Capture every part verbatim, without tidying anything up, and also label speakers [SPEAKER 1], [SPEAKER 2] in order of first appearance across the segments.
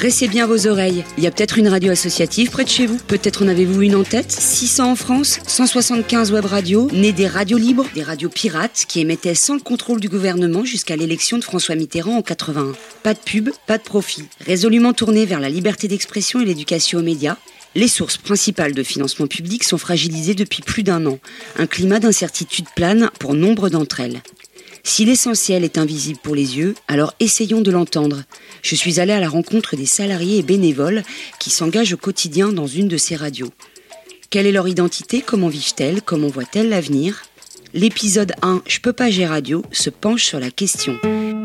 [SPEAKER 1] Dressez bien vos oreilles. Il y a peut-être une radio associative près de chez vous. Peut-être en avez-vous une en tête. six cents en France, cent soixante-quinze web radios, nées des radios libres, des radios pirates qui émettaient sans le contrôle du gouvernement jusqu'à l'élection de François Mitterrand en quatre-vingt-un. Pas de pub, pas de profit. Résolument tournées vers la liberté d'expression et l'éducation aux médias, les sources principales de financement public sont fragilisées depuis plus d'un an. Un climat d'incertitude plane pour nombre d'entre elles. Si l'essentiel est invisible pour les yeux, alors essayons de l'entendre. Je suis allée à la rencontre des salariés et bénévoles qui s'engagent au quotidien dans une de ces radios. Quelle est leur identité? Comment vivent-elles? Comment voient-elles l'avenir? L'épisode un, Je peux pas gérer radio, se penche sur la question.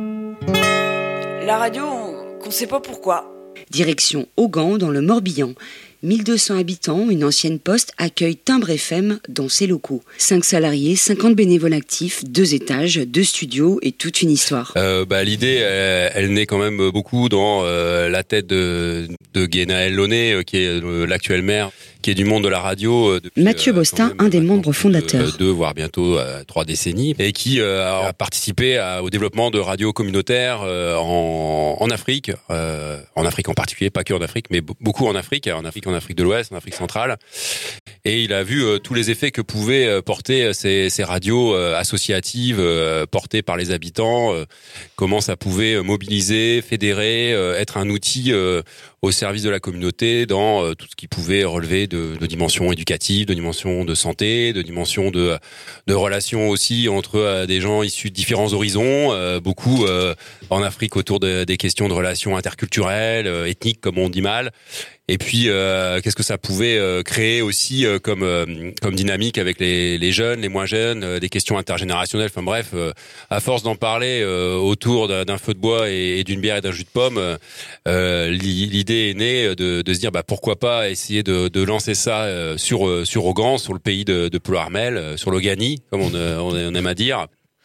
[SPEAKER 2] La radio, on ne sait pas pourquoi.
[SPEAKER 1] Direction Augan, dans le Morbihan. mille deux cents habitants, une ancienne poste accueille Timbre F M dans ses locaux. cinq salariés, cinquante bénévoles actifs, deux étages, deux studios et toute une histoire.
[SPEAKER 3] Euh, bah, l'idée, elle, elle naît quand même beaucoup dans euh, la tête de, de Guénaël Launay, euh, qui est euh, l'actuel maire, qui est du monde de la radio. Euh, depuis,
[SPEAKER 1] Mathieu Bostin, euh, un des membres fondateurs.
[SPEAKER 3] De, deux, voire bientôt euh, trois décennies, et qui euh, a participé à, au développement de radios communautaires euh, en, en Afrique, euh, en Afrique en particulier, pas que en Afrique, mais beaucoup en Afrique, en Afrique, en Afrique de l'Ouest, en Afrique centrale. Et il a vu euh, tous les effets que pouvaient euh, porter ces, ces radios euh, associatives euh, portées par les habitants, euh, comment ça pouvait mobiliser, fédérer, euh, être un outil euh, au service de la communauté dans euh, tout ce qui pouvait relever de, de dimensions éducatives, de dimensions de santé, de dimensions de, de relations aussi entre euh, des gens issus de différents horizons, euh, beaucoup euh, en Afrique autour de, des questions de relations interculturelles, euh, ethniques comme on dit mal. Et puis, euh, qu'est-ce que ça pouvait euh, créer aussi euh, comme euh, comme dynamique avec les, les jeunes, les moins jeunes, euh, des questions intergénérationnelles. Enfin bref, euh, à force d'en parler euh, autour d'un, d'un feu de bois et, et d'une bière et d'un jus de pomme, euh, l'idée est née de, de se dire bah pourquoi pas essayer de, de lancer ça euh, sur sur Augan, sur le pays de, de Ploërmel, euh, sur l'Oganie, comme on, on, on aime à dire.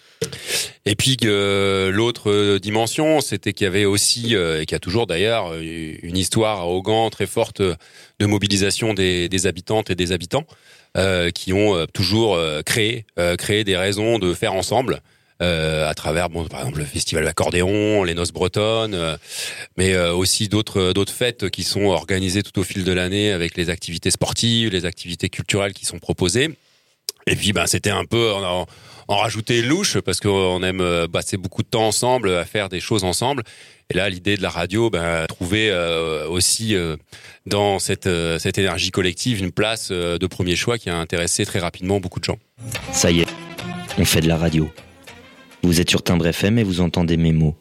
[SPEAKER 3] Et puis que l'autre dimension, c'était qu'il y avait aussi, et qu'il y a toujours d'ailleurs, une histoire à Augan très forte de mobilisation des, des habitantes et des habitants euh, qui ont toujours créé, euh, créé des raisons de faire ensemble. Euh, à travers, bon, par exemple, le festival d'accordéon, les noces bretonnes, euh, mais euh, aussi d'autres d'autres fêtes qui sont organisées tout au fil de l'année avec les activités sportives, les activités culturelles qui sont proposées. Et puis, ben, c'était un peu en, en rajouter une louche parce qu'on aime passer beaucoup de temps ensemble, à faire des choses ensemble. Et là, l'idée de la radio, ben, trouver euh, aussi euh, dans cette euh, cette énergie collective une place euh, de premier choix qui a intéressé très rapidement beaucoup de gens.
[SPEAKER 4] Ça y est, on fait de la radio. Vous êtes sur Timbre F M et vous entendez mes mots.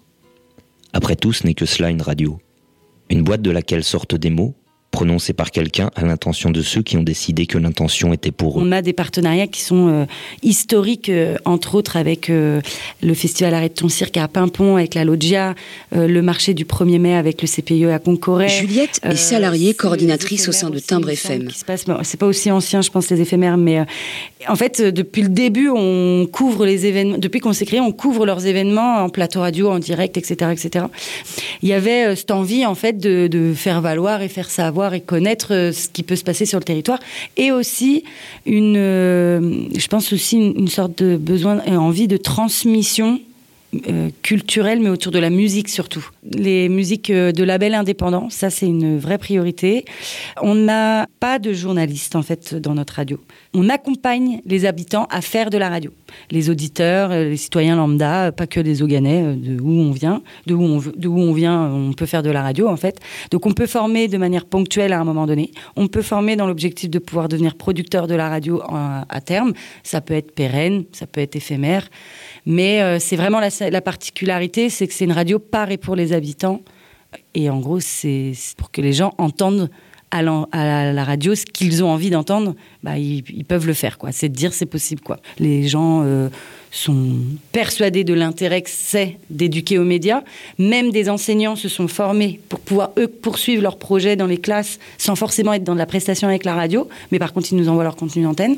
[SPEAKER 4] Après tout, ce n'est que cela, une radio. Une boîte de laquelle sortent des mots, prononcés par quelqu'un à l'intention de ceux qui ont décidé que l'intention était pour eux.
[SPEAKER 5] On a des partenariats qui sont euh, historiques, euh, entre autres avec euh, le Festival Arrête ton cirque à Pimpon, avec la Loggia, euh, le marché du premier mai avec le C P I E à Concoret.
[SPEAKER 1] Juliette est salariée, euh, coordinatrice au sein de Timbre F M.
[SPEAKER 5] Qui se passe, bon, c'est pas aussi ancien, je pense, les éphémères, mais euh, en fait, euh, depuis le début, on couvre les événements, depuis qu'on s'est créé, on couvre leurs événements en plateau radio, en direct, et cetera, et cetera. Il y avait euh, cette envie, en fait, de, de faire valoir et faire savoir et connaître ce qui peut se passer sur le territoire, et aussi une, euh, je pense aussi une, une sorte de besoin et envie de transmission euh, culturelle, mais autour de la musique surtout. Les musiques de label indépendant, ça c'est une vraie priorité. On n'a pas de journalistes en fait dans notre radio. On accompagne les habitants à faire de la radio. Les auditeurs, les citoyens lambda, pas que les Auganais, de où on vient, de où on, de où on vient, on peut faire de la radio en fait. Donc on peut former de manière ponctuelle à un moment donné. On peut former dans l'objectif de pouvoir devenir producteur de la radio à, à terme. Ça peut être pérenne, ça peut être éphémère. Mais euh, c'est vraiment la, la particularité, c'est que c'est une radio par et pour les habitants. Et en gros, c'est, c'est pour que les gens entendent à la, à la radio ce qu'ils ont envie d'entendre, bah, ils, ils peuvent le faire, quoi. C'est de dire c'est possible, quoi. Les gens euh, sont persuadés de l'intérêt que c'est d'éduquer aux médias. Même des enseignants se sont formés pour pouvoir, eux, poursuivre leurs projets dans les classes sans forcément être dans de la prestation avec la radio. Mais par contre, ils nous envoient leur contenu d'antenne.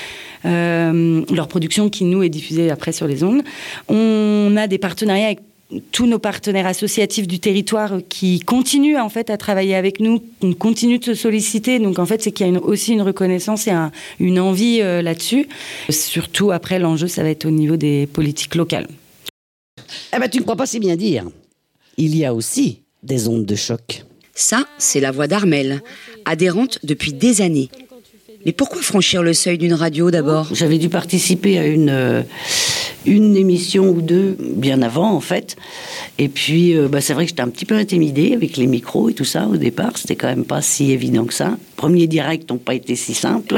[SPEAKER 5] Euh, leur production qui, nous, est diffusée après sur les ondes. On a des partenariats avec tous nos partenaires associatifs du territoire qui continuent en fait à travailler avec nous, on continue de se solliciter, donc en fait c'est qu'il y a une, aussi une reconnaissance et un, une envie euh, là-dessus. Surtout après l'enjeu ça va être au niveau des politiques locales.
[SPEAKER 6] Eh ben tu ne crois pas si bien dire. Il y a aussi des ondes de choc.
[SPEAKER 1] Ça, c'est la voix d'Armelle, adhérente depuis des années. Mais pourquoi franchir le seuil d'une radio d'abord ?
[SPEAKER 6] J'avais dû participer à une, euh, une émission ou deux, bien avant en fait. Et puis, euh, bah, c'est vrai que j'étais un petit peu intimidée avec les micros et tout ça au départ. C'était quand même pas si évident que ça. Premiers directs n'ont pas été si simples.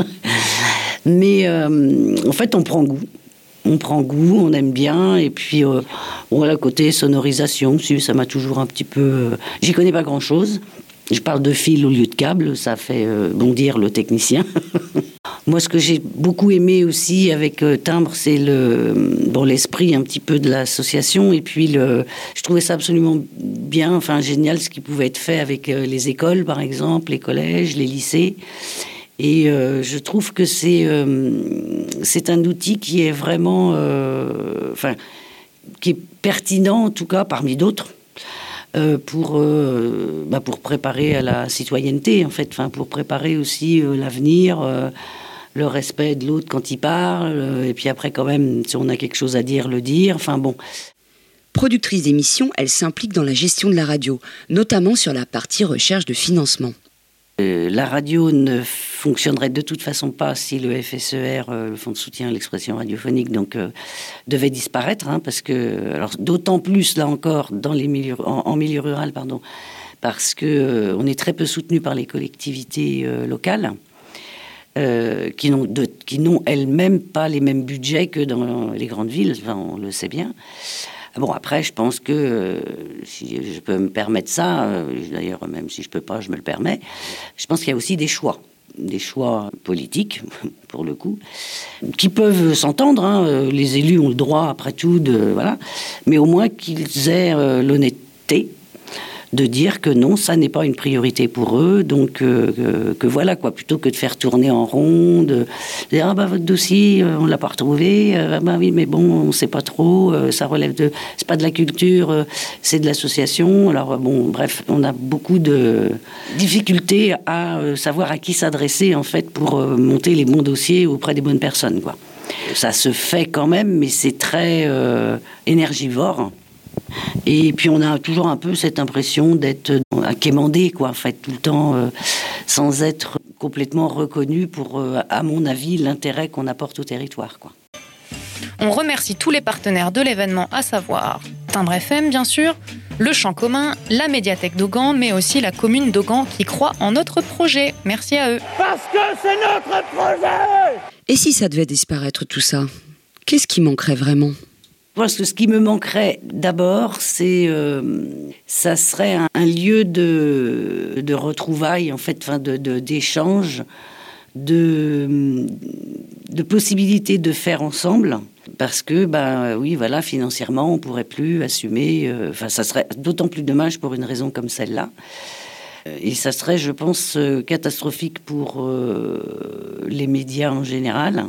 [SPEAKER 6] Mais euh, en fait, on prend goût. On prend goût, on aime bien. Et puis, euh, voilà, côté sonorisation, ça m'a toujours un petit peu... Euh, j'y connais pas grand-chose. Je parle de fil au lieu de câble, ça fait euh, bondir le technicien. Moi, ce que j'ai beaucoup aimé aussi avec euh, Timbre, c'est le, bon, l'esprit un petit peu de l'association. Et puis, le, je trouvais ça absolument bien, enfin génial, ce qui pouvait être fait avec euh, les écoles, par exemple, les collèges, les lycées. Et euh, je trouve que c'est, euh, c'est un outil qui est vraiment... Euh, enfin, qui est pertinent, en tout cas, parmi d'autres. Euh, pour, euh, bah pour préparer à la citoyenneté, en fait, enfin, pour préparer aussi euh, l'avenir, euh, le respect de l'autre quand il parle, euh, et puis après, quand même, si on a quelque chose à dire, le dire, enfin bon.
[SPEAKER 1] Productrice d'émissions, elle s'implique dans la gestion de la radio, notamment sur la partie recherche de financement.
[SPEAKER 6] Euh, la radio ne fonctionnerait de toute façon pas si le F S E R, euh, le Fonds de soutien à l'expression radiophonique, donc euh, devait disparaître, hein, parce que, alors d'autant plus là encore dans les milieux, en, en milieu rural, pardon, parce que euh, on est très peu soutenu par les collectivités euh, locales, euh, qui n'ont de, qui n'ont elles-mêmes pas les mêmes budgets que dans les grandes villes, enfin, on le sait bien. Bon, après, je pense que, euh, si je peux me permettre ça, euh, d'ailleurs, même si je peux pas, je me le permets, je pense qu'il y a aussi des choix, des choix politiques, pour le coup, qui peuvent s'entendre, hein. Les élus ont le droit, après tout, de, voilà, mais au moins qu'ils aient euh, l'honnêteté de dire que non, ça n'est pas une priorité pour eux, donc euh, que, que voilà quoi, plutôt que de faire tourner en rond, de dire ah bah votre dossier euh, on l'a pas retrouvé, euh, bah oui mais bon on sait pas trop, euh, ça relève de, c'est pas de la culture, euh, c'est de l'association. Alors bon bref, on a beaucoup de difficultés à euh, savoir à qui s'adresser en fait pour euh, monter les bons dossiers auprès des bonnes personnes quoi. Ça se fait quand même, mais c'est très euh, énergivore. Et puis on a toujours un peu cette impression d'être à quémander, quoi, en fait, tout le temps, euh, sans être complètement reconnu pour, euh, à mon avis, l'intérêt qu'on apporte au territoire, quoi.
[SPEAKER 7] On remercie tous les partenaires de l'événement, à savoir Timbre F M, bien sûr, le Champ commun, la médiathèque d'Augan, mais aussi la commune d'Augan qui croit en notre projet. Merci à eux.
[SPEAKER 8] Parce que c'est notre projet!
[SPEAKER 1] Et si ça devait disparaître tout ça, qu'est-ce qui manquerait vraiment ?
[SPEAKER 6] Parce que ce qui me manquerait d'abord, c'est, euh, ça serait un, un lieu de, de retrouvailles, en fait, enfin de, de, d'échange, de, de possibilités de faire ensemble. Parce que, ben oui, voilà, financièrement, on pourrait plus assumer. Enfin, euh, ça serait d'autant plus dommage pour une raison comme celle-là. Et ça serait, je pense, catastrophique pour euh, les médias en général.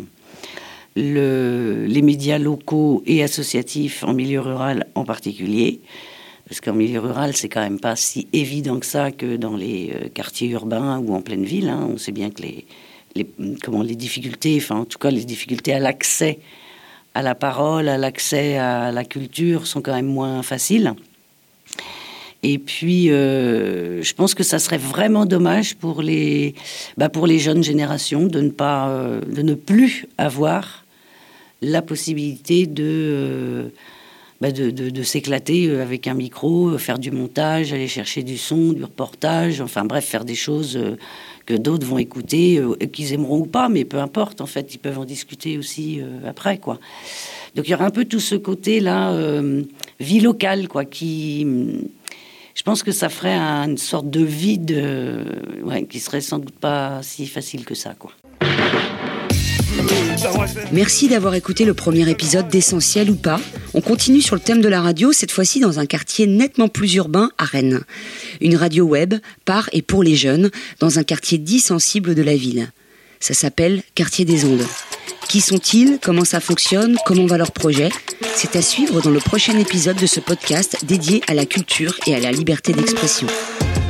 [SPEAKER 6] Le, les médias locaux et associatifs en milieu rural en particulier, parce qu'en milieu rural, c'est quand même pas si évident que ça que dans les euh, quartiers urbains ou en pleine ville. Hein. On sait bien que les, les, comment, les difficultés, enfin en tout cas les difficultés à l'accès à la parole, à l'accès à la culture sont quand même moins faciles. Et puis, euh, je pense que ça serait vraiment dommage pour les, bah pour les jeunes générations de ne pas, euh, de ne plus avoir la possibilité de, euh, bah de, de, de s'éclater avec un micro, faire du montage, aller chercher du son, du reportage, enfin bref, faire des choses que d'autres vont écouter, euh, qu'ils aimeront ou pas, mais peu importe, en fait, ils peuvent en discuter aussi euh, après, quoi. Donc il y aura un peu tout ce côté-là, euh, vie locale, quoi, qui... Je pense que ça ferait une sorte de vide, euh, ouais, qui serait sans doute pas si facile que ça, quoi.
[SPEAKER 1] Merci d'avoir écouté le premier épisode d'Essentiel ou pas. On continue sur le thème de la radio, cette fois-ci dans un quartier nettement plus urbain à Rennes. Une radio web par et pour les jeunes, dans un quartier dit sensible de la ville. Ça s'appelle Quartier des Ondes. Qui sont-ils ? Comment ça fonctionne ? Comment va leur projet ? C'est à suivre dans le prochain épisode de ce podcast dédié à la culture et à la liberté d'expression.